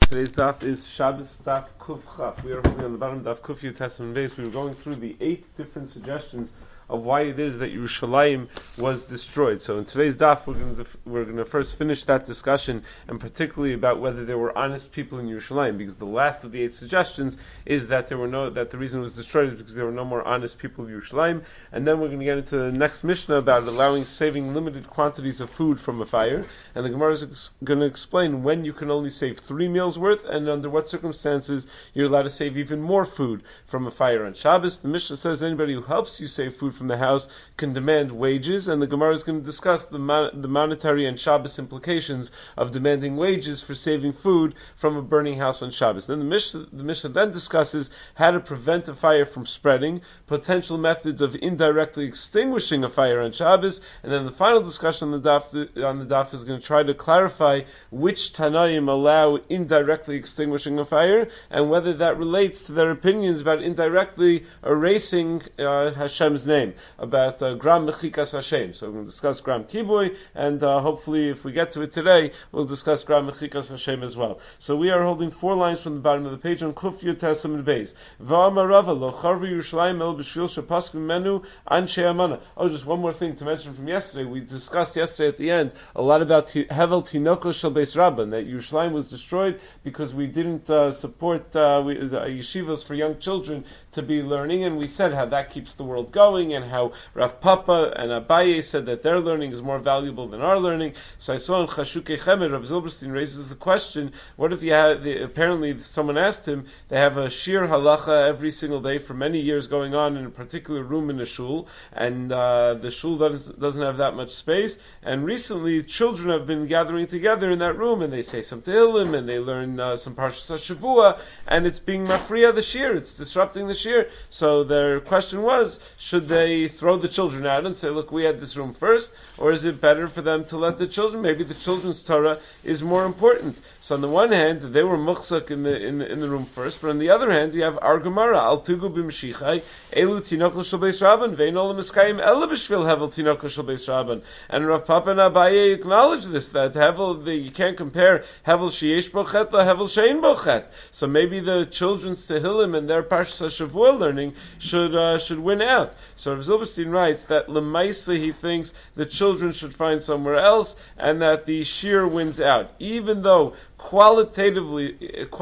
Today's daf is Shabbos daf Kuf Chaf. We are holding on the bottom daf Kuf Yud and Beis. We were going through the 8 different suggestions of why it is that Yerushalayim was destroyed. So in today's daf, we're going to first finish that discussion, and particularly about whether there were honest people in Yerushalayim, because the last of the 8 suggestions is that the reason it was destroyed is because there were no more honest people in Yerushalayim. And then we're going to get into the next Mishnah about saving limited quantities of food from a fire, and the Gemara is going to explain when you can only save 3 meals worth, and under what circumstances you're allowed to save even more food from a fire on Shabbos. The Mishnah says anybody who helps you save food from the house can demand wages, and the Gemara is going to discuss the monetary and Shabbos implications of demanding wages for saving food from a burning house on Shabbos. Then the Mishnah then discusses how to prevent a fire from spreading, potential methods of indirectly extinguishing a fire on Shabbos, and then the final discussion on the daf is going to try to clarify which Tanaim allow indirectly extinguishing a fire, and whether that relates to their opinions about indirectly erasing Hashem's name, about Gram Mechikas Hashem. So we're going to discuss Gram Kiboy, and hopefully if we get to it today, we'll discuss Gram Mechikas Hashem as well. So we are holding 4 lines from the bottom of the page on Kuf Yud Tesam and Beis. V'amar Rava lo charvi Yerushalayim el b'shvil shepaskim menu anshe amana. Oh, just one more thing to mention from yesterday. We discussed yesterday at the end a lot about Hevel Tinoko Shel Beis Rabban, that Yerushalayim was destroyed because we didn't support yeshivas for young children to be learning, and we said how that keeps the world going, and how Rav Papa and Abaye said that their learning is more valuable than our learning. So I saw in Chashukei Chemed, Rav Zilberstein raises the question, what if you have, apparently someone asked him, they have a shir halacha every single day for many years going on in a particular room in a shul, and the shul doesn't have that much space, and recently children have been gathering together in that room, and they say some Tehillim, and they learn some Parshas HaShavua, and it's being mafriya the shir, it's disrupting the shir. So their question was, should they throw the children out and say, look, we had this room first, or is it better for them to let the children, maybe the children's Torah is more important. So on the one hand, they were muchzak in the room first, but on the other hand, you have our Gemara, al tugu b'mshichai, elu tinokol shel beis rabban, ve'in olam eskayim ela b'shvil hevel tinokol shel beis rabban. And Rav Papa and Abaye acknowledge this, that hevel, you can't compare hevel sheyesh bochet la hevel shein bochet. So maybe the children's Tehillim and their Parshas HaShavua learning should win out. So Rav Zilberstein writes that Lemaisa, he thinks the children should find somewhere else, and that the shir wins out. Even though qualitatively,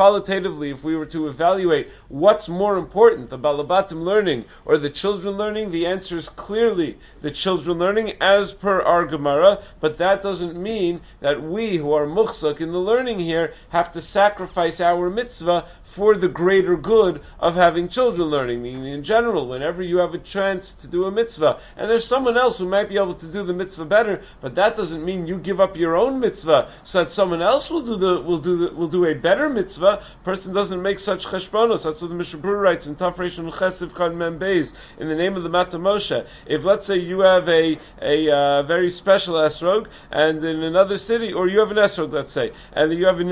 if we were to evaluate what's more important, the Balabatim learning or the children learning, the answer is clearly the children learning as per our Gemara, but that doesn't mean that we who are muchzak in the learning here have to sacrifice our mitzvah for the greater good of having children learning. Meaning in general, whenever you have a chance to do a mitzvah, and there's someone else who might be able to do the mitzvah better, but that doesn't mean you give up your own mitzvah so that someone else will do a better mitzvah. Person doesn't make such cheshbonos. That's what the Mishnah Berurah writes in Tafresh and Chesiv Kan Mem Beis in the name of the Mata Moshe. If let's say you have a very special esrog, and in another city, or you have an esrog, let's say, and you have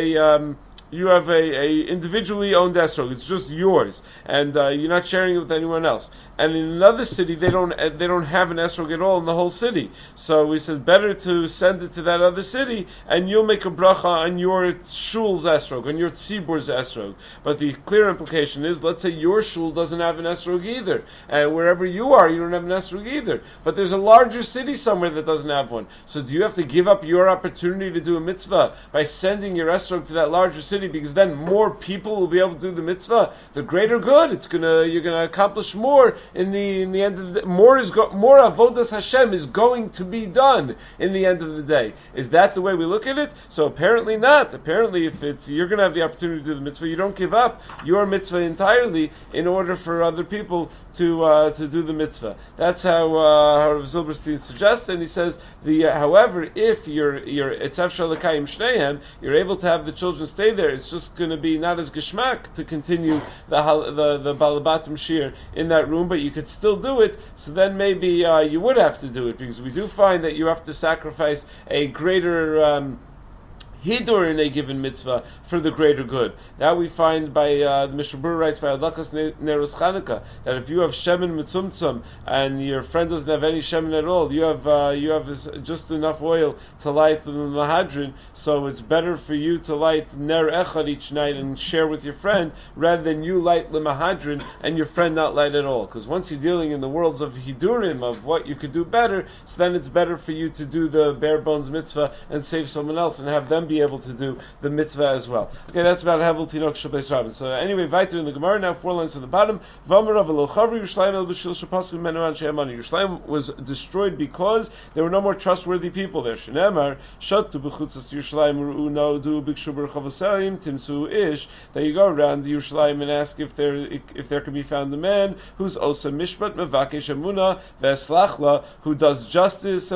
a individually owned esrog, it's just yours, and you're not sharing it with anyone else. And in another city, they don't have an esrog at all in the whole city. So he says better to send it to that other city, and you'll make a bracha on your shul's esrog, on your tzibur's esrog. But the clear implication is, let's say your shul doesn't have an esrog either, and wherever you are, you don't have an esrog either. But there's a larger city somewhere that doesn't have one. So do you have to give up your opportunity to do a mitzvah by sending your esrog to that larger city, because then more people will be able to do the mitzvah? The greater good, you're gonna accomplish more. In the end of the day, more avodas Hashem is going to be done in the end of the day. Is that the way we look at it? So apparently not. Apparently, if you're going to have the opportunity to do the mitzvah, you don't give up your mitzvah entirely in order for other people to do the mitzvah. That's how Rav Zilberstein suggests, and he says however, if you're etzav shalakayim shnehem, you're able to have the children stay there. It's just going to be not as geschmack to continue the balabatim shir in that room, but you could still do it. So then maybe you would have to do it, because we do find that you have to sacrifice a greater hidur in a given mitzvah for the greater good. That we find by the Mishnah Berurah writes by Adlakas Nerus Chanukah that if you have shemen mitzumtzum and your friend doesn't have any shemen at all, you have just enough oil to light the mahadrin. So it's better for you to light ner echad each night and share with your friend rather than you light the mahadrin and your friend not light at all. Because once you're dealing in the worlds of hidurim of what you could do better, so then it's better for you to do the bare bones mitzvah and save someone else and have them be able to do the mitzvah as well. Okay, that's about Hevel Tinok Shabbeis Rabin. So anyway, weiter in the Gemara now, 4 lines to the bottom. Yerushalayim was destroyed because there were no more trustworthy people there. Shenemar shatu b'chutzas Yerushalayim ru'u du bikshu b'rechavasayim timsu ish. That you go around Yerushalayim and ask if there can be found a man who's osa mishpat mevakesh emuna ve'eslachla, who does justice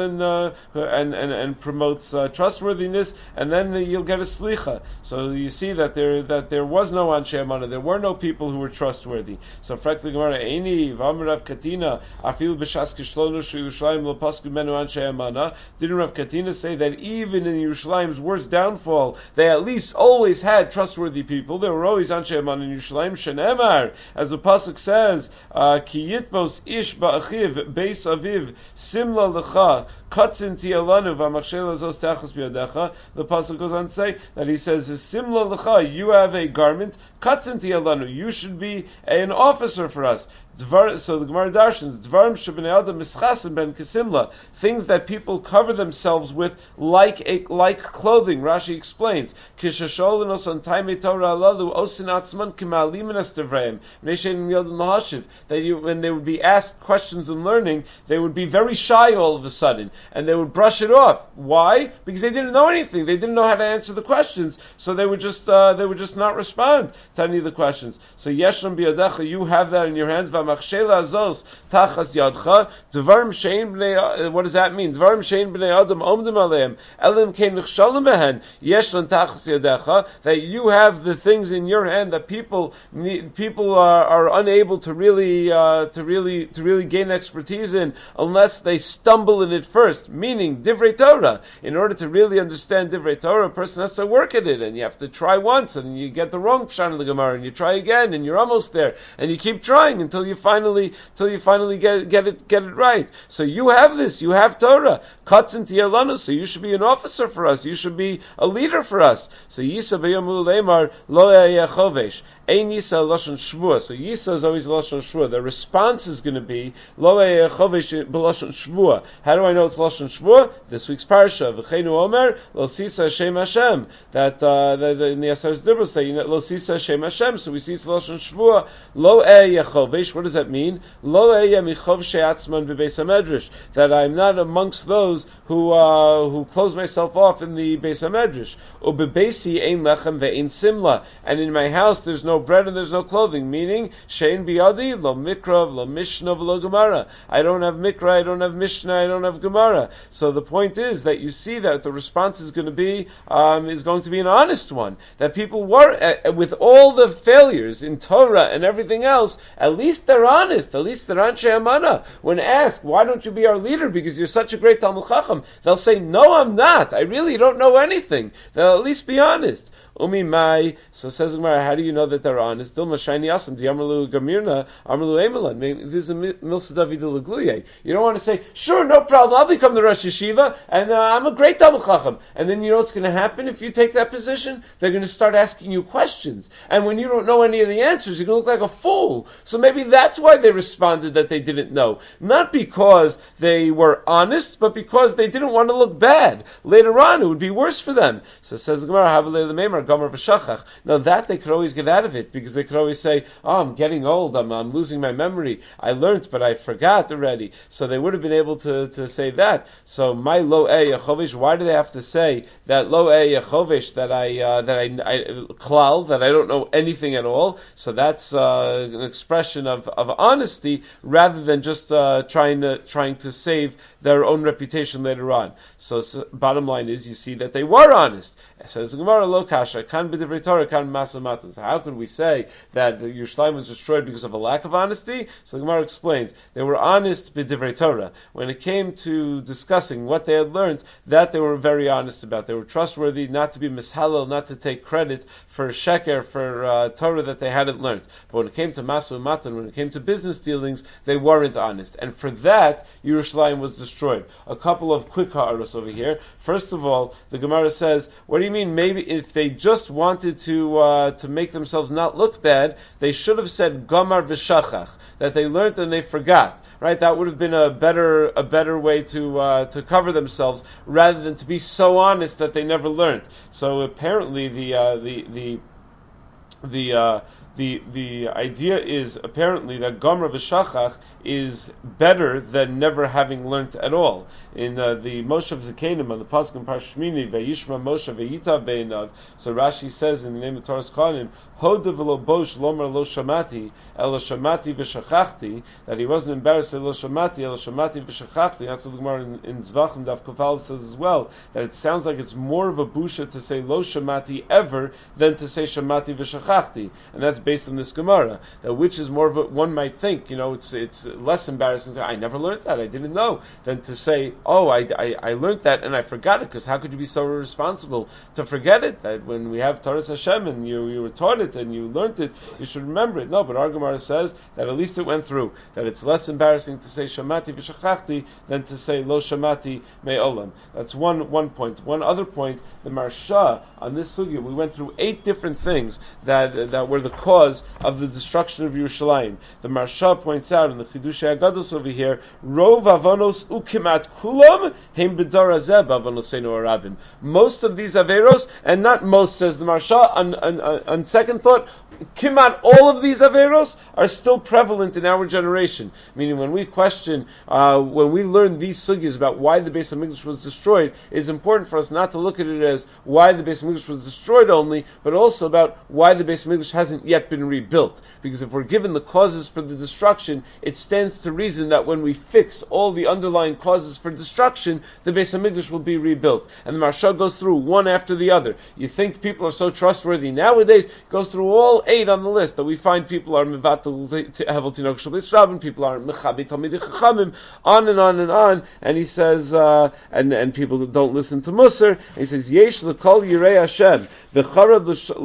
and promotes trustworthiness, and then you'll get a slicha. So you see that there was no anshe amana, there were no people who were trustworthy. So frankly, Gemara Eini v'amrav katina afil b'shas kishlonu Yerushalayim lo pasku menu anshe amana. Didn't Rav Katina say that even in Yerushalayim's worst downfall, they at least always had trustworthy people? There were always anshe amana in Yerushalayim. Shenemar, as the pasuk says, ki yitbos ish ba'achiv beis aviv simla lecha katzin tialanu v'amachshel azos tachas biyadecha. The pasuk goes on to say that he says, simla lecha, you have a garment, katzin tialanu, you should be an officer for us. So the Gemara darshans, Dvarim shebnei adam mischasim ben kesimla, things that people cover themselves with like clothing. Rashi explains, kishasholinos on taimei Torah alalu osin atzman kimalim estevreim neshein yodin lahashiv, that when they would be asked questions in learning, they would be very shy all of a sudden, and they would brush it off. Why? Because they didn't know anything. They didn't know how to answer the questions, so they would just not respond to any of the questions. So yeshlam biyadecha, you have that in your hands. Machshela azos tachas yadcha dvarim shein bnei. What does that mean? Dvarim shein bnei adam omdim aleim elim kein nichshalim behen yeshlan tachas yadecha. That you have the things in your hand that people are unable to really gain expertise in unless they stumble in it first. Meaning divrei Torah. In order to really understand divrei Torah, a person has to work at it, and you have to try once, and you get the wrong pshat in the Gemara, and you try again, and you're almost there, and you keep trying until you finally get it right. So you have this, you have Torah. Katzin tiyalanu, so you should be an officer for us, you should be a leader for us. So Yisa b'yomul leimar lo yachovesh. Ein Yisa lashon shvua. So Yisa is always lashon shvua. The response is going to be lo yachovesh b'lashon shvua. How do I know it's lashon shvua? This week's parsha, v'cheinu omer lo sisa shem Hashem. That in the Asar's Dibros say lo sisa shem Hashem. So we see it's lashon shvua. Lo yachovesh. What does that mean? Lo michov she'atzman b'beis hamedrash. That I'm not amongst those who close myself off in the beis hamedrash. Ubebeisi ein lechem ve'ein simla. And in my house there's no bread and there's no clothing. Meaning shein biyadi lo mikra lo mishnah lo gemara. I don't have mikra, I don't have mishnah, I don't have gemara. So the point is that you see that the response is going to be an honest one. That people were with all the failures in Torah and everything else, at least they're honest. At least they're anshe amana. When asked, why don't you be our leader because you're such a great Talmud Chacham, they'll say, no, I'm not. I really don't know anything. They'll at least be honest. Umi mai. So says Gemara, how do you know that they're honest? Dilma shayni asam di amrlu gamirna amrlu emelan. This is a milsa David Lagluye. You don't want to say, sure, no problem, I'll become the Rosh Yeshiva, and I'm a great Talmud Chacham. And then you know what's going to happen if you take that position? They're going to start asking you questions. And when you don't know any of the answers, you're going to look like a fool. So maybe that's why they responded that they didn't know. Not because they were honest, but because they didn't want to look bad. Later on, it would be worse for them. So says Gemara, Havalei Lememar, Gomer v'Shachach. Now that they could always get out of it, because they could always say, oh, I'm getting old, I'm losing my memory. I learned, but I forgot already. So they would have been able to say that. So my lo yachovish, why do they have to say that lo yachovish, that I klal, that I don't know anything at all? So that's an expression of honesty rather than just trying to save their own reputation later on. So bottom line is, you see that they were honest. It says Gemara lo kasha. kasha kan b'divrei Torah kan masa matan. So how can we say that Yerushalayim was destroyed because of a lack of honesty? So the Gemara explains they were honest b'divrei Torah. When it came to discussing what they had learned, that they were very honest about. They were trustworthy, not to be mishalal, not to take credit for sheker, for Torah that they hadn't learned. But when it came to masu matan, when it came to business dealings, they weren't honest. And for that, Yerushalayim was destroyed. A couple of quick ha'aros over here. First of all, the Gemara says, what do you mean? Maybe if they just wanted to make themselves not look bad, they should have said gamar v'shachach, that they learned and they forgot. Right? That would have been a better way to cover themselves, rather than to be so honest that they never learned. So apparently the idea is apparently that Gomer v'Shachach is better than never having learnt at all. In the Moshe of Zekanim on the Pasuk in Parshas Shmini, Vayishma Moshe Vayitav Beinav. So Rashi says in the name of Torah's Kohanim, Hoda v'lo bosh lomar lo shamati, elo shamati v'shachachti, that he wasn't embarrassed elo shamati v'shachachti. That's what the Gemara in Zvachim Daf Kafal says as well, that it sounds like it's more of a busha to say lo shamati ever than to say shamati v'shachachti, and that's based on this Gemara. That which is more of a, one might think, it's less embarrassing to say, I never learned that, I didn't know, than to say, oh, I learned that and I forgot it, because how could you be so irresponsible to forget it? That when we have Torah Hashem and you were taught it and you learned it, you should remember it. No, but our Gemara says that at least it went through, that it's less embarrassing to say Shamati v'shachachti than to say Lo Shamati me'olam. That's one point. One other point, the Marsha on this sugya, we went through 8 different things that were the cause of the destruction of Yerushalayim. The Marsha points out in the Chidushei Agados over here, Rov avonos ukimat kulam heim b'dar hazeh b'avonoseinu harabim. Most of these averos, and not most, says the Marsha, on second thought, kimat all of these averos are still prevalent in our generation. Meaning, when we question, when we learn these sugyas about why the Beis HaMikdash was destroyed, it's important for us not to look at it as why the Beis HaMikdash was destroyed only, but also about why the Beis HaMikdash hasn't yet been rebuilt. Because if we're given the causes for the destruction, it stands to reason that when we fix all the underlying causes for destruction, the Beis HaMikdash will be rebuilt. And the Marsha goes through one after the other. You think people are so trustworthy nowadays, goes through all 8 on the list, that we find people are mevatel hevel tinok shel beis rabin, people are mechabi talmidei chachamim, on and on and on, and he says, and people don't listen to Musar, and he says, yesh l'kol yirei Hashem, v'chared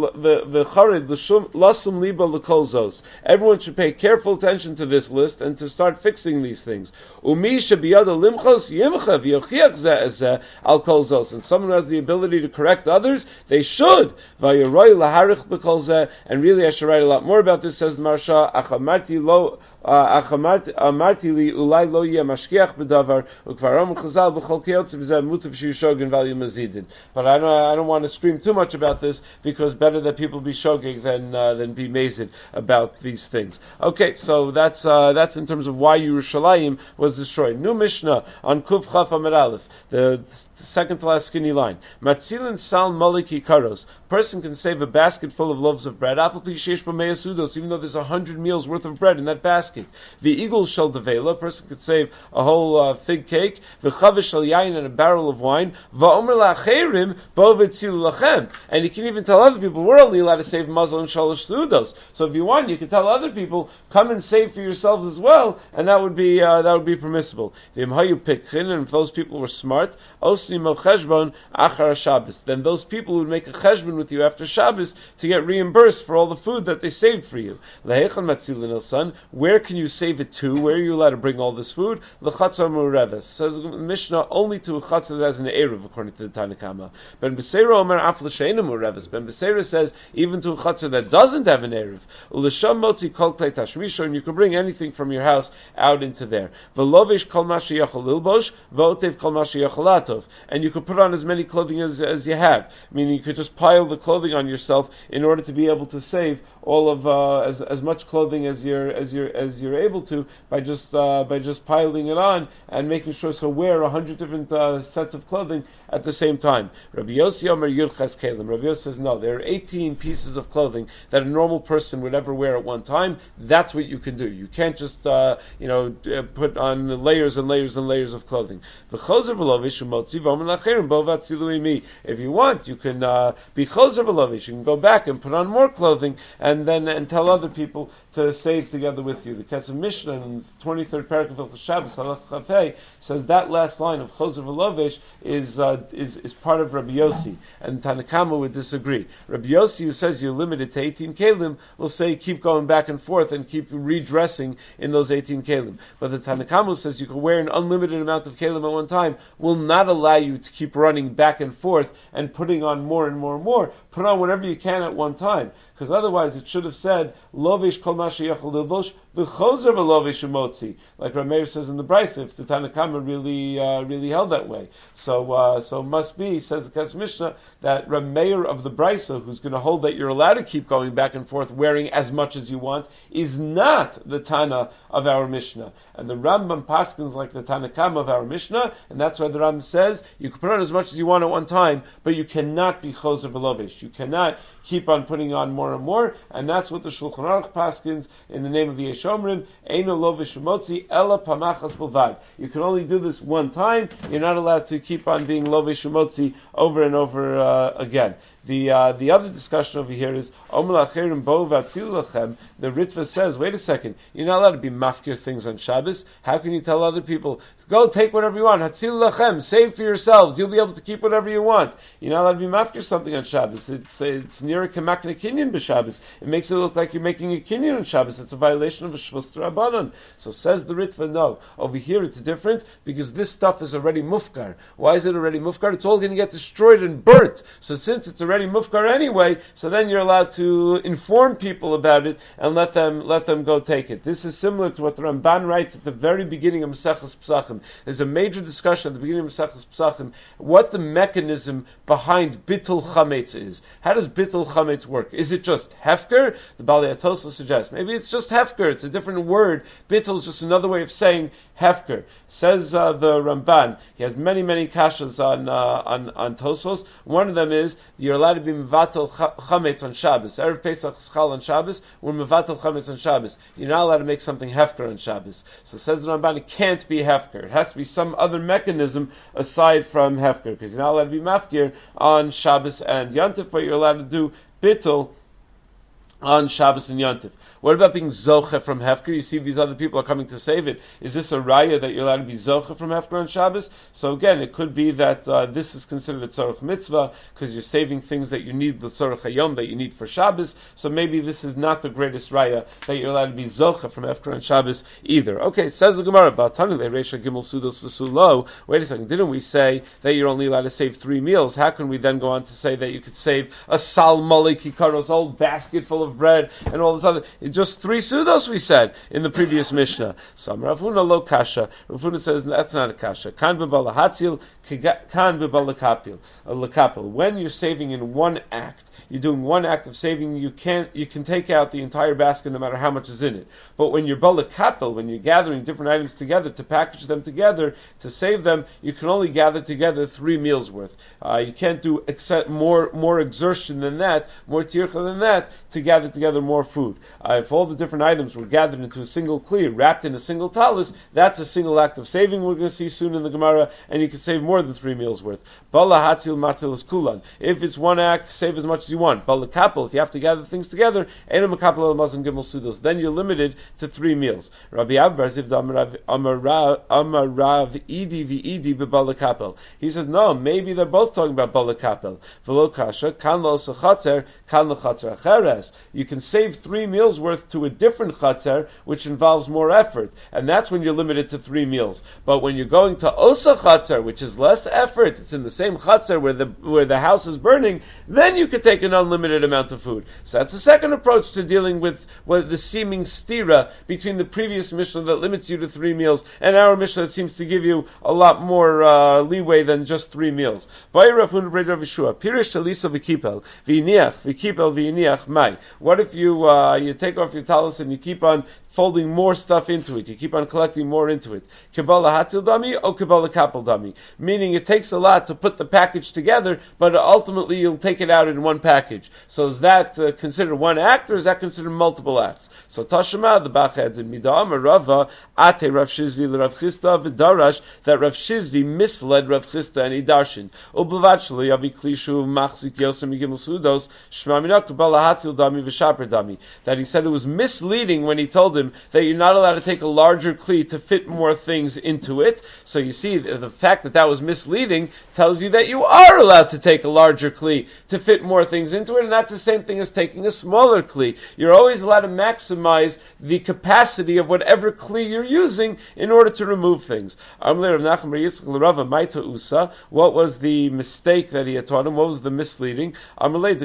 lasum liba l'kol zos. Everyone should pay careful attention to this list, and to start fixing these things. Umi shebiyado limchos yimcha v'yochiach zeh zeh al kol zos. And someone who has the ability to correct others, they should. V'yoroi laharich b'kol zeh. And really, I should write a lot more about this, says the Marsha. Achamarti li ulai lo yeh mashkiach b'davar ukvarom chazal b'chol kiyotz v'zeh mutav shiyushogin v'al yimazidin. But I don't want to scream too much about this, because better that people be shogig than be mazid about these things. Okay, so that's in terms of why Yerushalayim was destroyed. New Mishnah on Kuf Chaf Amud Aleph, the second to last skinny line. Matzilin sal maliki karos. Person can save a basket full of loaves of bread, even though there's 100 meals worth of bread in that basket. The eagle shall devela. A person could save a whole fig cake. V'chavish shall yain, and a barrel of wine. Va'omer la'acherim bo v'tzilu lachem. And you can even tell other people, we're only allowed to save mazal and shalosh seudos. So if you want, you can tell other people, come and save for yourselves as well, and that would be permissible. And if those people were smart, osnim al cheshbon achar Shabbos, then those people would make a cheshbon with you after Shabbos to get reimbursed for all the food that they saved for you. Where can you save it to? Where are you allowed to bring all this food? L'chatzar mureves. Says Mishnah, only to a chatzar that has an eruv, according to the Tanakama. Ben Beseira omer af l'sheina mureves. Ben Beseira says even to a chatzar that doesn't have an eruv. U'l'sham motzi kol klei tashmisho, and you can bring anything from your house out into there. V'lovish kol ma sheyachol lilbosh, v'otev kol ma sheyachol atov. And you could put on as many clothing as you have. Meaning you could just pile the clothing on yourself in order to be able to save all of as much clothing as you're as you're able to by just piling it on and making sure so wear 100 different sets of clothing at the same time. Rabbi Yossi Omer Yudches Kelim. Rabbi Yossi says no, there are 18 pieces of clothing that a normal person would ever wear at one time. That's what you can do. You can't just put on layers and layers and layers of clothing. If you want, you can be chozer v'lovish. You can go back and put on more clothing and tell other people to save together with you. The Kesef Mishnah in the 23rd paragraph of Hilchos Shabbos Halach Chaf Hei says that last line of chozer v'lovish is part of Rabbi Yossi, and Tanakama would disagree. Rabbi Yossi, who says you're limited to 18 kelim, will say keep going back and forth and keep redressing in those 18 kelim. But the Tanakama, who says you can wear an unlimited amount of kelim at one time, will not allow you to keep running back and forth and putting on more and more and more. Put on whatever you can at one time. Because otherwise it should have said, Lovish kol ma sheyachol levosh, v'chozer v'lovish umotzi. Like Rameir says in the Brisa, if the Tanakama really held that way. So it must be, says the Kesef Mishnah, that Rameir of the Brisa, who's going to hold that you're allowed to keep going back and forth, wearing as much as you want, is not the Tana of our Mishnah. And the Rambam paskins like the Tanakama of our Mishnah, and that's why the Rambam says, you can put on as much as you want at one time, but you cannot be chozer v'lovish. You cannot keep on putting on more and more, and that's what the Shulchan Aruch paskins in the name of the Yeshomrim, Eino lovish umotzi ela pamachas bilvad. You can only do this one time. You're not allowed to keep on being lovish umotzi over and over again. The other discussion over here is Omer Lacherim Bo Vatzil Lachem. The Ritva says, wait a second, you're not allowed to be mafkir things on Shabbos. How can you tell other people, go take whatever you want, Hatzil Lachem, save for yourselves, you'll be able to keep whatever you want. You're not allowed to be mafkir something on Shabbos. It's near a kamakna kinyan b'Shabbos. It makes it look like you're making a kinyan on Shabbos. It's a violation of a shvus d'Rabbanan. So says the Ritva, no. Over here it's different because this stuff is already mufkar. Why is it already mufkar? It's all going to get destroyed and burnt. So since it's already mufkar anyway, so then you're allowed to inform people about it and let them go take it. This is similar to what the Ramban writes at the very beginning of Maseches Pesachim. There's a major discussion at the beginning of Maseches Pesachim what the mechanism behind bittul chametz is. How does bittul chametz work? Is it just hefker? The Balei HaTosfos suggests maybe it's just hefker. It's a different word. Bittul is just another way of saying hefker. Says the Ramban. He has many kashas on Tosfos. One of them is you're allowed to be mevatel chametz on Shabbos. Erev Pesach schal on Shabbos. We're mevatel chametz on Shabbos. You're not allowed to make something hefker on Shabbos. So says the Ramban, it can't be hefker. It has to be some other mechanism aside from hefker, because you're not allowed to be mafkir on Shabbos and Yontif, but you're allowed to do bittul on Shabbos and Yontif. What about being zoche from hefker? You see these other people are coming to save it. Is this a raya that you're allowed to be zoche from hefker on Shabbos? So again, it could be that this is considered a tzorach mitzvah because you're saving things that you need, the tzorach hayom that you need for Shabbos. So maybe this is not the greatest raya that you're allowed to be zoche from hefker on Shabbos either. Okay, says the Gemara, V'atanu le'reisha gimel sudos v'sulo. Wait a second, didn't we say that you're only allowed to save 3 meals? How can we then go on to say that you could save a sal mali kikaros, a whole basket full of bread and all this other? Just 3 sudos we said in the previous Mishnah. So Rav Huna lo kasha. Rav Huna says that's not a kasha. Kan b'bala hatzil, kan b'bala kapil. When you're saving in one act, you're doing one act of saving, you can take out the entire basket no matter how much is in it. But when you're bala kapil, when you're gathering different items together to package them together to save them, you can only gather together 3 meals worth. You can't do more exertion than that, more tircha than that to gather together more food. If all the different items were gathered into a single kli, wrapped in a single talis, that's a single act of saving we're going to see soon in the Gemara, and you can save more than 3 meals worth. Bala hatzil matzil is kulan. If it's one act, save as much as you want. Bala kapel, if you have to gather things together, ena makapel el mazon gimel sudos, then you're limited to 3 meals. Rabbi Abbar zivda amar Rav idi v'idi b'bala kapel. He says, no, maybe they're both talking about bala kapel. V'lo kasha, kan lo sechatzer, kan lo chatzer acheres. You can save 3 meals worth to a different chatzer, which involves more effort, and that's when you're limited to 3 meals. But when you're going to osa chatzer, which is less effort, it's in the same chatzer where the house is burning, then you could take an unlimited amount of food. So that's the second approach to dealing with the seeming stira between the previous Mishnah that limits you to 3 meals and our Mishnah that seems to give you a lot more leeway than just 3 meals. What if you take off your talis and you keep on folding more stuff into it, you keep on collecting more into it? Kabbalah hatzil dami or Kabbalah kapel dami? Meaning it takes a lot to put the package together, but ultimately you'll take it out in one package. So is that considered one act, or is that considered multiple acts? So Tashema, the Bach adds in Midam, Rava, Ate Rav Shizvi Rav Chisda v'Darash, that Rav Shizvi misled Rav Chisda and he darshan. Ublavachli Avi Klishu Machzik Yosem Yigimel Sudos Shmamina Kabbalah hatzil dami v'shaper dami. That he said it was misleading when he told him that you're not allowed to take a larger kli to fit more things into it. So you see, the fact that was misleading tells you that you are allowed to take a larger kli to fit more things into it, and that's the same thing as taking a smaller kli. You're always allowed to maximize the capacity of whatever kli you're using in order to remove things. What was the mistake that he had taught him? What was the misleading? Meaning,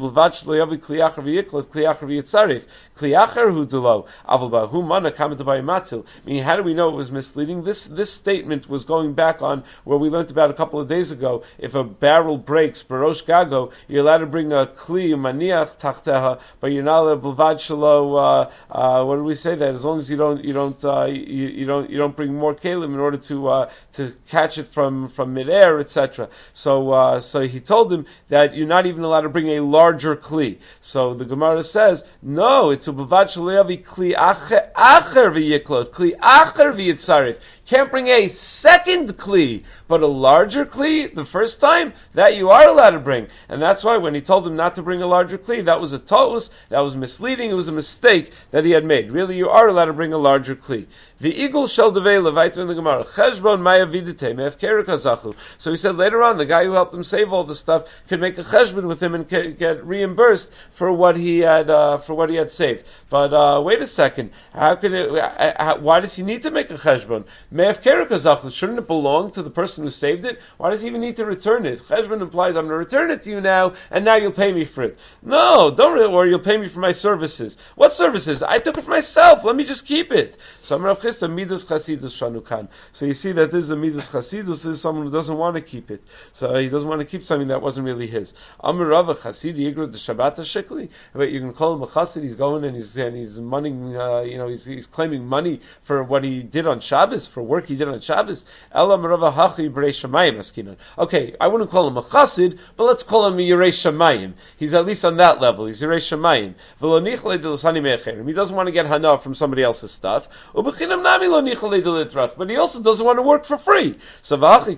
how do we know it was misleading? This statement was going back on where we learned about a couple of days ago. If a barrel breaks, barosh gago, you're allowed to bring a kli maniach tachteha, but you're not allowed b'vad shelo. What do we say that? As long as you don't bring more kalim in order to catch it from midair, etc. So he told him that you're not even allowed to bring a larger kli. So the Gemara says, no, it's a b'vad shelo kli acher v'yiklot, kli acher v'yitzarif. Can't bring a second kli, but a larger kli the first time, that you are allowed to bring. And that's why when he told him not to bring a larger kli, that was a totus, that was misleading, it was a mistake that he had made. Really, you are allowed to bring a larger kli. The eagle shall devei levaiter in the Gemara. Cheshbon maya vidite me'efkera kazachu. So he said later on, the guy who helped him save all the stuff could make a cheshbon with him and get reimbursed for what he had saved. But wait a second, why does he need to make a cheshbon? Me'efkera kazachu. Shouldn't it belong to the person who saved it? Why does he even need to return it? Cheshbon implies I'm going to return it to you now, and now you'll pay me for it. No, or you'll pay me for my services. What services? I took it for myself. Let me just keep it. So I'm Rav Chisda midas chasidus shanukan. So you see that this is a midas chasidus. This is someone who doesn't want to keep it. So he doesn't want to keep something that wasn't really his. Amar Rava chasid yigrud the Shabbat shikli. But you can call him a chasid. He's going and he's money. He's claiming money for what he did on Shabbos, for work he did on Shabbos. Elam Rava hachi b'rei shamayim askinan. Okay, I wouldn't call him a chasid, but let's call him a Yerei Shamayim. He's at least on that level. He's Yerei Shamayim. He doesn't want to get hana from somebody else's stuff. But he also doesn't want to work for free. So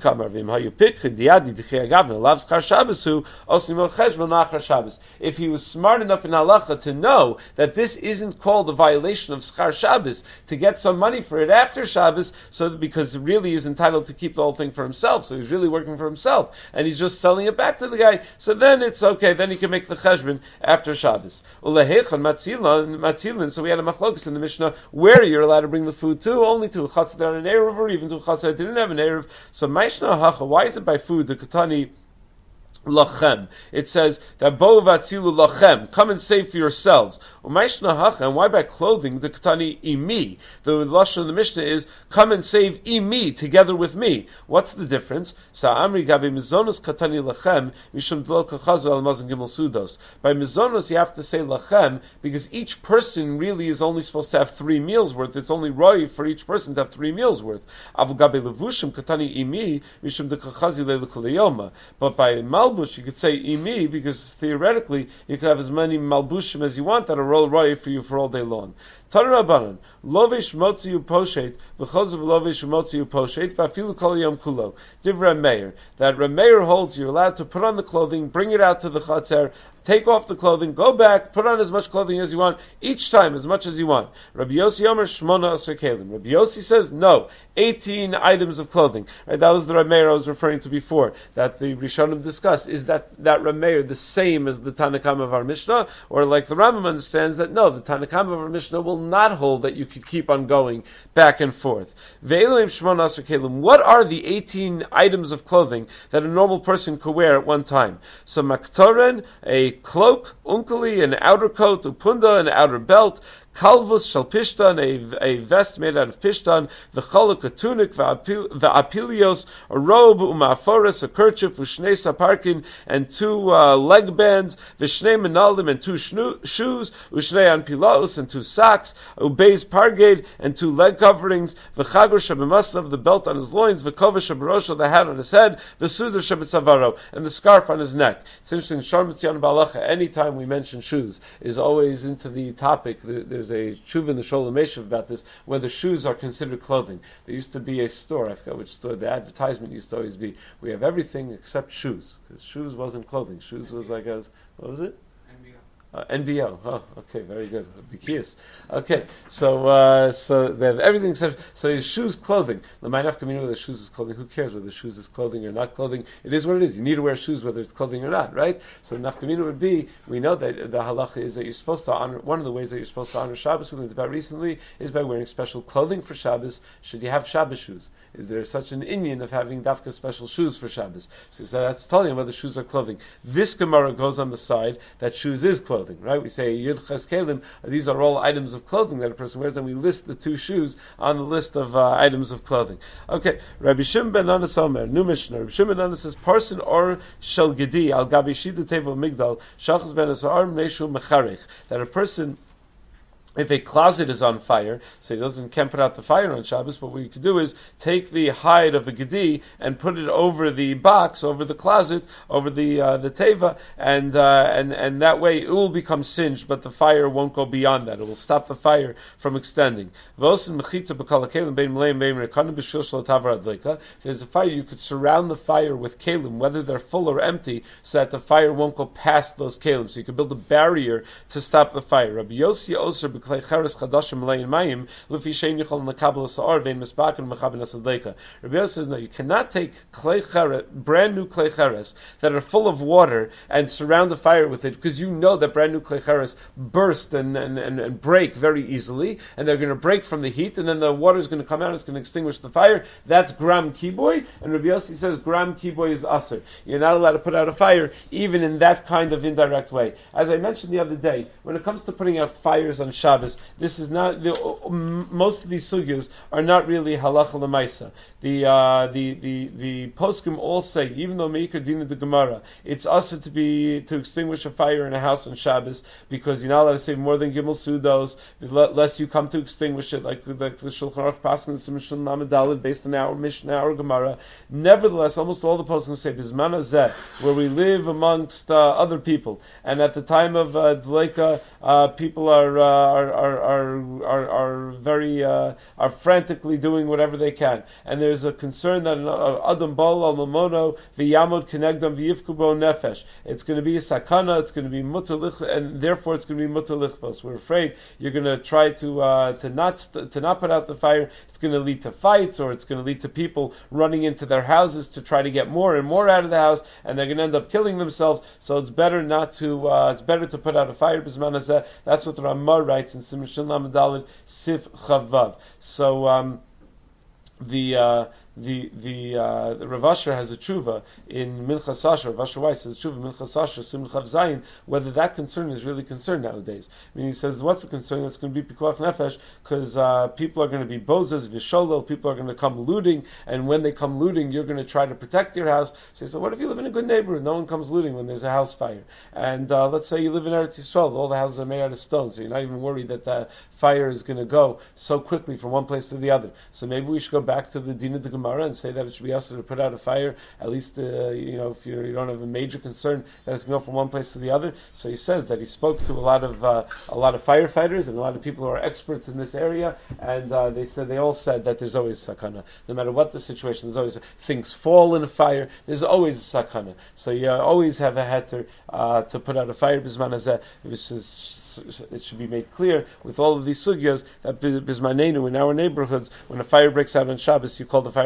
if he was smart enough in halacha to know that this isn't called a violation of schar Shabbos, to get some money for it after Shabbos, because really he's entitled to keep the whole thing for himself, so he's really working for himself, and he's just selling it back to the guy, so then it's okay, then he can make the cheshbon after Shabbos. So we had a machlokus in the Mishnah where you're allowed to bring the food to, only to a chassid that had an eruv, or even to a chassid that didn't have an eruv. So Maishna Hacha, why is it by food, the Katani lachem? It says that bo vatzilu lachem, come and save for yourselves. And why by clothing? The katani imi. The lashon of the Mishnah is come and save imi together with me. What's the difference? By mizonos you have to say lachem because each person really is only supposed to have 3 meals worth. It's only roi for each person to have 3 meals worth. But by malbush you could say imi because theoretically you could have as many malbushim as you want that are roll roy for you for all day long. Tanurabanan, lovish motziu poshet, v'chozav lovish motziu poshet, v'afilu kol yom kulo. Divrei Meir, that Rameir holds you're allowed to put on the clothing, bring it out to the chatzer, take off the clothing, go back, put on as much clothing as you want, each time as much as you want. Rabbi Yossi Omer Shmona Aser Kelim. Rabbi Yossi says, no, 18 items of clothing. Right, that was the Rameir I was referring to before, that the Rishonim discussed. Is that Rameir the same as the Tanakam of our Mishnah? Or like the Rambam understands that, no, the Tanakam of our Mishnah will not hold that you could keep on going back and forth. Ve'elohim Shmona Aser Kelim. What are the 18 items of clothing that a normal person could wear at one time? So Maktoren, a a cloak, unkali, an outer coat, upunda, an outer belt, kalvus shal pishtan, a vest made out of pishtan, v'cholok, a tunic, v'apilios, a robe, uma'aforis, a kerchief, v'shnei saparkin, and two leg bands, v'shnei menalim, and two shoes, v'shnei anpilaos, and two socks, ubeis pargade, and two leg coverings, v'chagur shabimasav, the belt on his loins, v'kova shabarosha, the hat on his head, v'sudar shabitzavaro, and the scarf on his neck. It's interesting, Shar Mitzion Balacha, anytime we mention shoes, is always into the topic. There's a tshuva in the Sholem Meshav about this, whether shoes are considered clothing. There used to be a store, I forgot which store, the advertisement used to always be, we have everything except shoes, because shoes wasn't clothing. Shoes was like what was it? NBO. Oh, okay, very good. Bikias. Okay, so they have everything except, so his shoes, clothing. The Ma'anaf Kaminu, whether shoes is clothing, who cares whether shoes is clothing or not clothing? It is what it is. You need to wear shoes whether it's clothing or not, right? So the Nafkaminu would be, we know that the halacha is that you're supposed to honor, one of the ways that you're supposed to honor Shabbos, we learned about recently, is by wearing special clothing for Shabbos. Should you have Shabbos shoes? Is there such an inyan of having dafka special shoes for Shabbos? So that's telling you whether shoes are clothing. This Gemara goes on the side that shoes is clothing, right? We say Yud Ches Kelim, these are all items of clothing that a person wears, and we list the two shoes on the list of items of clothing. Okay, Rabbi Shimon ben Anas Omer, new Mishnah. Rabbi Shimon ben Anas says, Parson or shel gedi al gabi shidu tevel migdal shachas ben asar neshu mecharich, that a person, if a closet is on fire, so he can't put out the fire on Shabbos, but what you could do is take the hide of a gedi and put it over the box, over the closet, over the teva, and that way it will become singed, but the fire won't go beyond that. It will stop the fire from extending. There's a fire, you could surround the fire with kalim, whether they're full or empty, so that the fire won't go past those kalim. So you could build a barrier to stop the fire. Rabbi Yossi Oser Rabbi Yossi says, no, you cannot take brand new klei cheres that are full of water and surround the fire with it, because you know that brand new klei cheres burst and break very easily, and they're going to break from the heat, and then the water is going to come out and it's going to extinguish the fire. That's gram kiboy, and Rabbi Yossi says gram kiboy is aser. You're not allowed to put out a fire even in that kind of indirect way. As I mentioned the other day, when it comes to putting out fires on Shabbos, this is not, most of these sugyas are not really halacha l'maisa. The poskim all say, even though Meikar Dina de Gemara, it's also to extinguish a fire in a house on Shabbos, because you're not allowed to say more than Gimel Sudos, lest you come to extinguish it, like the Shulchan Aruch Paskin, the Mishnah Lamed based on our Mishnah, our Gemara. Nevertheless, almost all the poskim say, Bizman Hazeh, where we live amongst other people, and at the time of Dleika, people are very frantically doing whatever they can, and there's a concern that Adam Bal al Mamono v'Yamod Kenegdam v'Yivkubo Nefesh. It's going to be a sakana. It's going to be mutalich, and therefore it's going to be mutalichbos. We're afraid you're going to try to not put out the fire. It's going to lead to fights, or it's going to lead to people running into their houses to try to get more and more out of the house, and they're going to end up killing themselves. So it's better not to. It's better to put out a fire. That's what the Ramah writes in Simon Lamed Daled Sif Chavav. So the Rav Asher has a tshuva in Minchas Asher. Rav Asher Weiss has a tshuva in Minchas Asher, Simon Chav Zayin, whether that concern is really concerned nowadays. I mean, he says, what's the concern? That's going to be Pikuach Nefesh, because people are going to be bozas, visholel, people are going to come looting, and when they come looting, you're going to try to protect your house. So what if you live in a good neighborhood? No one comes looting when there's a house fire. And let's say you live in Eretz Yisrael, all the houses are made out of stone, so you're not even worried that the fire is going to go so quickly from one place to the other. So maybe we should go back to the Dina de Gemara and say that it should be also to put out a fire, at least if you don't have a major concern that it's going to go from one place to the other. So he says that he spoke to a lot of firefighters and a lot of people who are experts in this area, and they all said that there's always a sakana. No matter what the situation, there's always things fall in a fire. There's always a sakana. So you always have a heter to put out a fire. Bisman hazeh, it should be made clear with all of these sugyas that bismanenu, in our neighborhoods, when a fire breaks out on Shabbos, you call the fire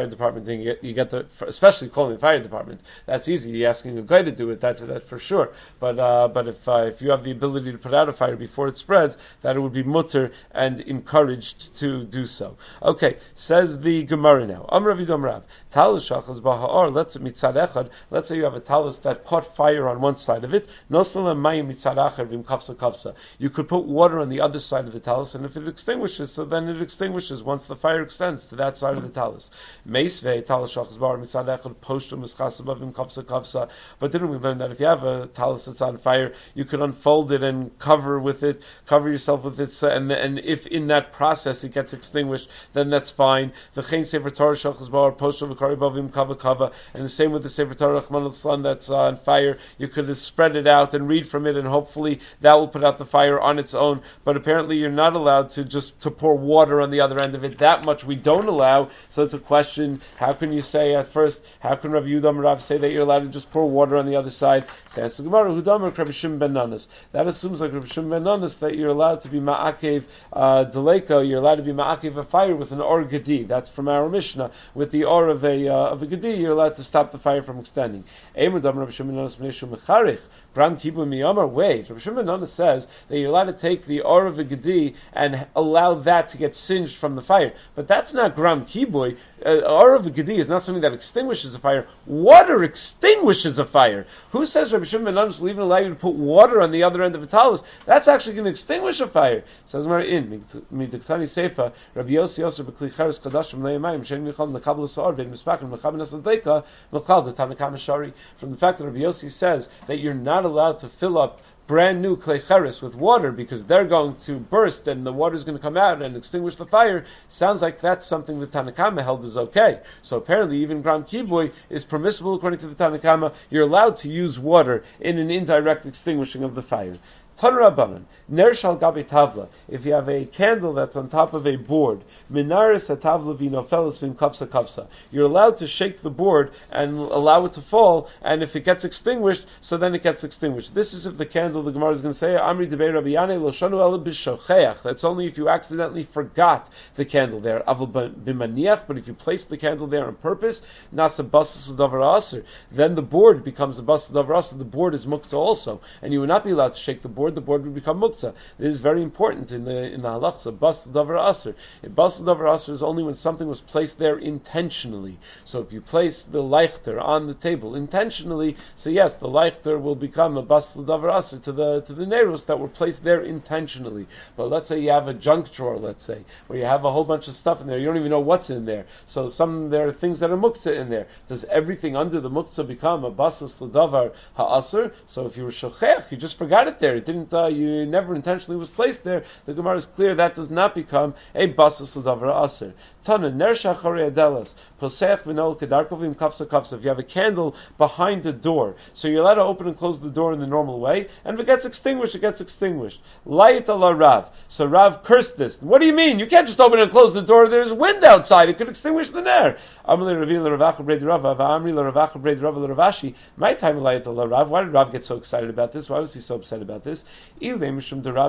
fire department and you get the, especially calling the fire department, that's easy. You're asking a guy to do it, that for sure. But if you have the ability to put out a fire before it spreads, that it would be mutter and encouraged to do so. Okay, says the Gemara now. Amrav Yidom Rav. Talis shachas b'ha'or. Let's say mitzad echad. Let's say you have a talis that caught fire on one side of it. Nosalam mayim mitzad acher v'im kafsa kafsa. You could put water on the other side of the talis, and if it extinguishes, so then it extinguishes once the fire extends to that side of the talis. Meisvei talis shachas b'ha'or mitzad echad poshtum mischas v'im kafsa kafsa. But didn't we learn that if you have a talis that's on fire, you could unfold it and cover yourself with it, and if in that process it gets extinguished, then that's fine. V'chein sefer Torah shachas b'ha'or poshtum v'kari b'avim kava kava, and the same with the sefer Torah Rahman al-Islam that's on fire. You could spread it out and read from it, and hopefully that will put out the fire on its own. But apparently you're not allowed to pour water on the other end of it. That much we don't allow. So it's a question: how can you say at first? How can Rav Yehuda Rav say that you're allowed to just pour water on the other side? Says the Gemara, Hudamar Rabbi Shimon ben Nanas. That assumes like Rabbi Shimon ben Nanas that you're allowed to be ma'akev deleka. You're allowed to be ma'akev a fire with an or gedi. That's from our Mishnah. With the or of a gedi, you're allowed to stop the fire from extending. Rabbi Shimon ben Nanas Gram Kibu Miyamar, wait. Rabbi Shimon ben Nanas says that you're allowed to take the or of the gedi and allow that to get singed from the fire. But that's not Gram Kibu. Or of the gedi is not something that extinguishes a fire. Water extinguishes a fire. Who says Rabbi Shimon ben Nanas will even allow you to put water on the other end of a talis? That's actually going to extinguish a fire. Says Marin, Midiktani Seifa, Rabbi Yossi Yosser B'Kli Cheres Kadashim Le'emayim Shen Michal Nekabel Sa'or Ve'en Mispakim Mechaben Asadeka Mechal D'Tanakam Shari. From the fact that Rabbi Yossi says that you're not allowed to fill up brand new klei cheres with water because they're going to burst and the water is going to come out and extinguish the fire, sounds like that's something the Tanakama held is okay. So apparently even Gram Kiboy is permissible according to the Tanakama. You're allowed to use water in an indirect extinguishing of the fire. Tanrabanan, ner shal gabi tavla. If you have a candle that's on top of a board, minaris hatavla v'nofeles v'im kafsa kafsa. You're allowed to shake the board and allow it to fall, and if it gets extinguished, so then it gets extinguished. This is if the candle, the Gemara is going to say, Amri debei Rabbi Yanei lo shanu ela b'shocheach. That's only if you accidentally forgot the candle there. Aval b'maniach, but if you place the candle there on purpose, nasa basas davar aser. Then the board becomes a basas davar aser. The board is muktzah also, and you would not be allowed to shake the board would become muktzah. It is very important in the halachas. Bas davar aser. Bas davar aser is only when something was placed there intentionally. So if you place the leichter on the table intentionally, so yes, the leichter will become a bas davar aser to the neros that were placed there intentionally. But let's say you have a junk drawer, let's say, where you have a whole bunch of stuff in there, you don't even know what's in there. So there are things that are muktzah in there. Does everything under the muktzah become a bas davar ha'aser? So if you were shochech, you just forgot it there. It didn't. You never intentionally was placed there. The Gemara is clear that does not become a basas l'davar aser. Tana nersha charei adelas posech v'nol kedarkovim kafsa kafsa. If you have a candle behind a door, so you're allowed to open and close the door in the normal way, and if it gets extinguished, it gets extinguished. Layit ala Rav. So Rav cursed this. What do you mean? You can't just open and close the door. There's wind outside. It could extinguish the ner. Amli Ravina l'Ravacha b'rei Rava v'Amri l'Ravacha b'rei Rava l'Ravashi. My time layit ala Rav. Why did Rav get so excited about this? Why was he so upset about this? If it's because Rav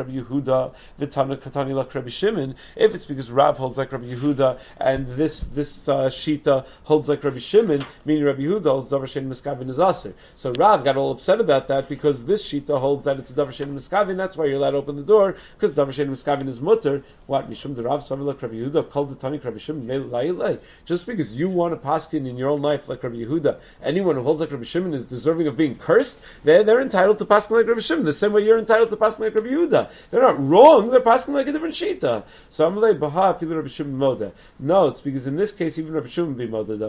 holds like Rabbi Yehuda and this Shita holds like Rabbi Shimon, meaning Rabbi Yehuda holds Davar Shein Miskavin is Aser. So Rav got all upset about that because this Shita holds that it's a Davar Shein Miskavin. That's why you're allowed to open the door because Davar Shein Miskavin is mutter. What Mishum the Rav Savar like Rabbi Yehuda called the Tani Rabbi Shimon. Just because you want to paskin in your own life like Rabbi Yehuda, anyone who holds like Rabbi Shimon is deserving of being cursed. They're entitled to paskin like Rabbi Shimon the same way you're entitled to paskin like Rabbi Yehuda. They're not wrong. They're paskin like a different shita. So Amalei Baha Filu Rabbi Shimon Moda. No, it's because in this case even Rabbi Shimon be Moda.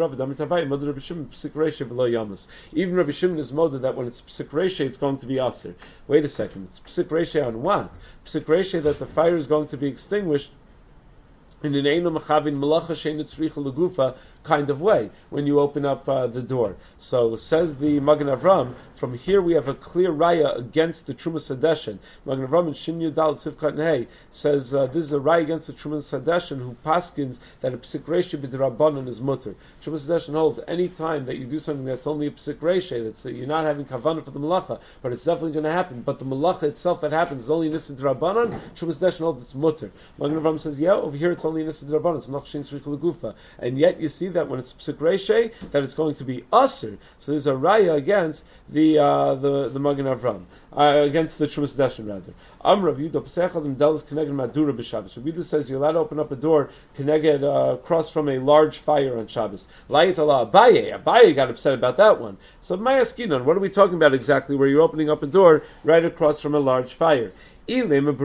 Even Rabbi Shimon is Moda that when it's psik reshe, it's going to be aser. Wait a second. It's psik reshe on what? Psik reshe that the fire is going to be extinguished in an eino machavin malacha shein tzricha legufa kind of way when you open up the door. So says the Magen Avram, from here we have a clear raya against the Trumas Hadeshin. Magen Avram in Shin Yudal Sivkat Nehei says this is a raya against the Trumas Hadeshin who paskins that a psik reisha b'drabanan is mutter. Trumas Hadeshin holds any time that you do something that's only a psik reisha, that's you're not having kavanah for the malacha, but it's definitely going to happen. But the malacha itself that happens is only nisa drabanan. Trumas Hadeshin holds it's mutter. Magen Avram says, yeah, over here it's only nisa drabanan. It's machshin tzrich legufa, and yet you see that when it's psik reisha, that it's going to be aser. So there's a raya against the Magen Avram, against the Trumas Hadeshin rather. Amrav Yudah Pesachad Delas Keneged Madura b'Shabbos. Rabbi Yudah says you're allowed to open up a door Keneged across from a large fire on Shabbos. Layit Allah Abaye got upset about that one. So Maya Skinon, what are we talking about exactly? Where you're opening up a door right across from a large fire. If it's a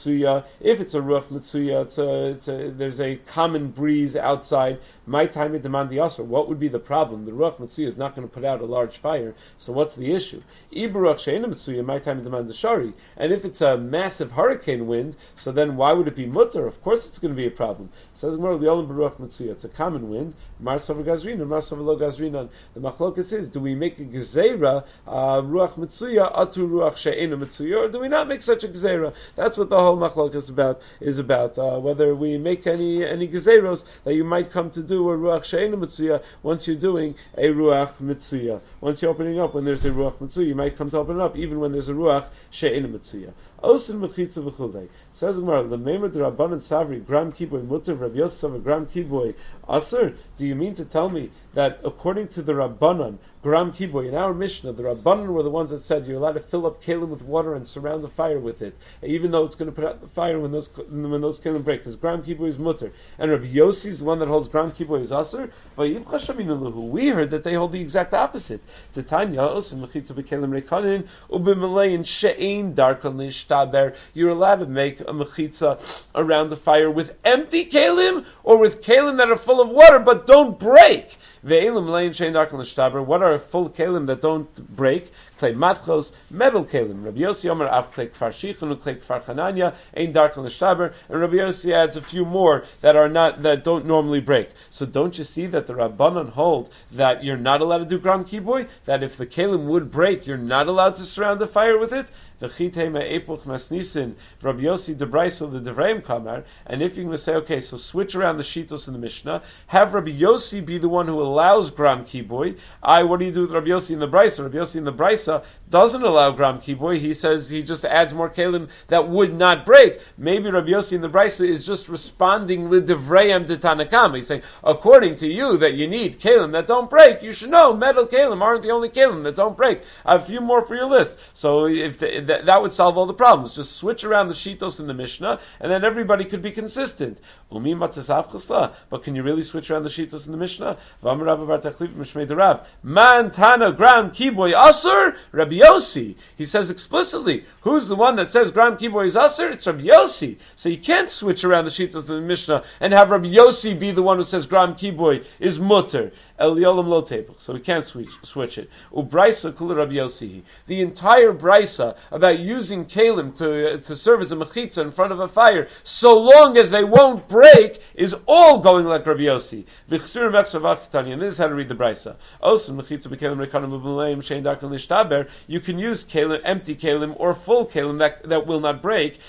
ruach mitzuya, there's a common breeze outside. My time it demand the asr. What would be the problem? The ruach mitzuya is not going to put out a large fire. So what's the issue? My time it demand the shari. And if it's a massive hurricane wind, so then why would it be mutter? Of course it's going to be a problem. Says more the ruach mitzuya. It's a common wind. Marsav gazrina, marsav lo gazrina. The machlokas is: do we make a gezeira ruach mitzuya atu ruach she'ena mitzuya, or do we not make such a gezeira? That's what the whole machlokas is about. Whether we make any gezeiros that you might come to do a ruach she'ena mitzuya once you're doing a ruach mitzuya. Once you're opening up when there's a ruach mitzuya, you might come to open it up even when there's a ruach she'ena mitzuya. Osin mechitza v'chulei. Says Gemara, l'meimer d'Rabbanan savri gram kiboy mutter Rav Yosef a gram kiboy aser. Do you mean to tell me that according to the Rabbanan, gram kiboy, in our Mishnah, the Rabbanan were the ones that said you're allowed to fill up kelim with water and surround the fire with it, even though it's going to put out the fire when those kelim break, because gram kiboy is mutter. And Rav Yossi is the one that holds gram kiboy is aser. We heard that they hold the exact opposite. Titania osin mechitza b'kelim rekanin ubimalein she'ein darkan lishtaber. You're allowed to make a mechitza around the fire with empty kelim or with kelim that are full of water but don't break. What are full kelim that don't break? Klei matchos, metal kelim. Rabbi Yossi Omer af klei kfar shichon klei kfar chananya ein darkon l'shtaber, and Rabbi Yossi adds a few more that don't normally break. So don't you see that the Rabbanan hold that you're not allowed to do gram kiboy? That if the kelim would break, you're not allowed to surround the fire with it? And if you're going to say, okay, so switch around the shitos in the Mishnah, have Rabbi Yossi be the one who allows gram kiboy. What do you do with Rabbi Yossi in the Brisa? Rabbi Yossi in the Brisa doesn't allow gram kiboy. He says he just adds more kelim that would not break. Maybe Rabbi Yossi in the Brisa is just responding lidivreim de Tanakama. He's saying, according to you, that you need kelim that don't break. You should know metal kelim aren't the only kelim that don't break. I have a few more for your list. So if that would solve all the problems. Just switch around the shitos in the Mishnah, and then everybody could be consistent. But can you really switch around the shitos in the Mishnah? Man tana gram kiboy asur Rabbi Yossi. He says explicitly, who's the one that says gram kiboy is asur? It's Rabbi Yossi. So you can't switch around the shitos in the Mishnah and have Rabbi Yossi be the one who says gram kiboy is mutter. So we can't switch it. Ubraisa kula Rabbi Yossi. The entire brisa about using kalim to serve as a mechitza in front of a fire, so long as they won't break, is all going like Rabbi Yossi. And this is how to read the brisa. You can use kalim, empty kalim or full kalim that will not break.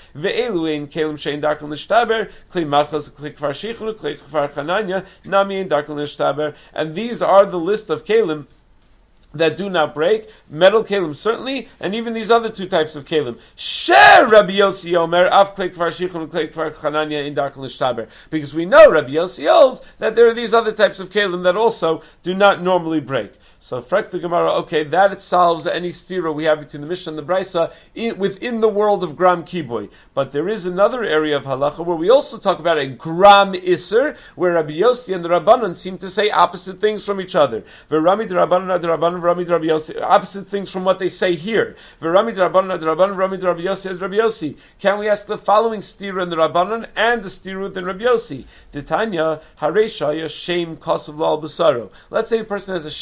And these are the list of kelim that do not break, metal kelim certainly, and even these other two types of kelim. Share Rabbi Yossi Omer af klei kfar shichon klei kfar chananya in darkon l'shtaber, because we know Rabbi Yossi holds that there are these other types of kelim that also do not normally break. So, frek the Gemara, okay, that it solves any stira we have between the Mishnah and the Brisa within the world of gram kiboy. But there is another area of halacha where we also talk about a gram iser, where Rabbi Yossi and the Rabbanan seem to say opposite things from each other. V'rami the Rabbanan ad Rabbanan, v'rami the Rabbi Yossi, opposite things from what they say here. V'rami the Rabbanan ad Rabbanan, v'rami the Rabbi Yossi ad Rabbi Yossi. Can we ask the following stira in the Rabbanan and the stira within Rabbi Yossi? Titanya, harei shaya, shem kosav lal basaro. Let's say a person has a shem Hashem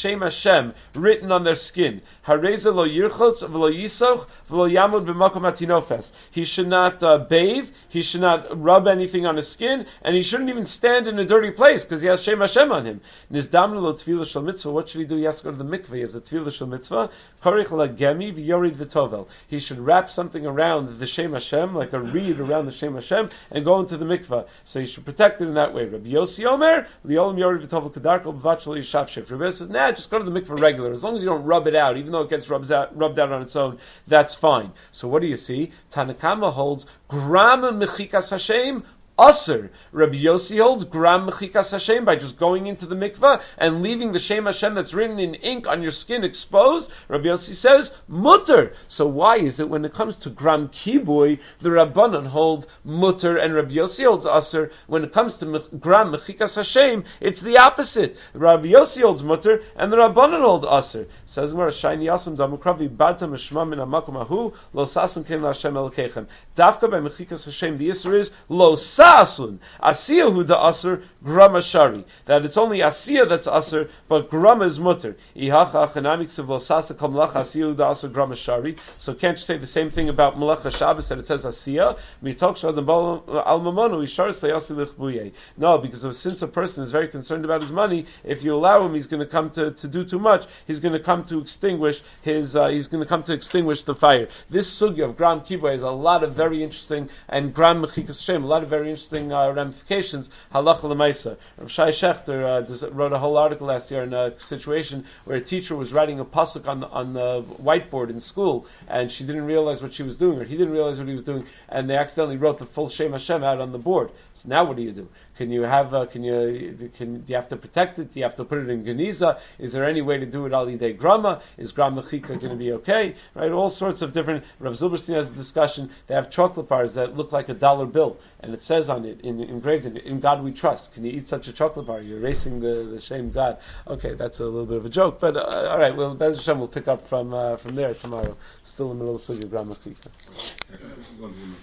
Hashem written on their skin. Hareza lo yirchotz v'lo yisoch v'lo yamud b'makom hatinofes. He should not bathe, he should not rub anything on his skin, and he shouldn't even stand in a dirty place because he has Shem Hashem on him. Nizdamnu lo tefillah shel mitzvah. What should he do? He has to go to the mikveh. He has a tefillah shel mitzvah. Korich la gemi v'yorid v'tovel. He should wrap something around the Shem Hashem, like a reed around the Shem Hashem, and go into the mikveh. So he should protect it in that way. Rabbi Yossi Omer, li'olam yorid v'tovel kedarko b'vachol yishav shef. Rabbi Yossi says, nah, just go to the mikveh regular. As long as you don't rub it out, even though it gets rubbed out on its own, that's fine. So what do you see? Tanakama holds, gram mechikas Hashem, Aser. Rabbi Yossi holds gram mechikas Hashem by just going into the mikveh and leaving the Shem Hashem that's written in ink on your skin exposed. Rabbi Yossi says mutter. So why is it when it comes to gram kibui, the Rabbanan hold mutter and Rabbi Yossi holds aser? When it comes to gram mechikas Hashem, it's the opposite. Rabbi Yossi holds mutter and the Rabbanan hold aser. Says Gemara, shayni yasam damukravi bata mishma min hamakom ahu lo sasum kem la Hashem elokechem. Dafka by mechikas Hashem, the issur is lo Asun. Asiya hu da asur, grama shari. That it's only asiya that's asur, but grama is mutter. Ihacha achanamik sev lo sasa kal melacha asiya hu da asur grama shari. So can't you say the same thing about melacha Shabbos that it says asiya? Mitok shadam al mamonu ishar seyasi lichbuye. No, because since a person is very concerned about his money, if you allow him, he's going to come to do too much. He's going to come to extinguish his. He's going to come to extinguish the fire. This sugya of gram kibbutz has a lot of very interesting and gram mechikas Hashem, a lot of very interesting ramifications. Halacha l'maisa. Rav Shai Shechter wrote a whole article last year in a situation where a teacher was writing a pasuk on the whiteboard in school, and she didn't realize what she was doing, or he didn't realize what he was doing, and they accidentally wrote the full Shem Hashem out on the board. So now what do you do? Can you have? Do you have to protect it? Do you have to put it in Geniza? Is there any way to do it al yidei grama? Is gram mechika going to be okay? Right? All sorts of different. Rav Zilberstein has a discussion. They have chocolate bars that look like $1 bill, and it says on it, engraved in God we trust. Can you eat such a chocolate bar? You're erasing the shame God. Okay, that's a little bit of a joke, but all right. Well, Bez Hashem will pick up from there tomorrow. Still in the middle of Sugya gram mechika.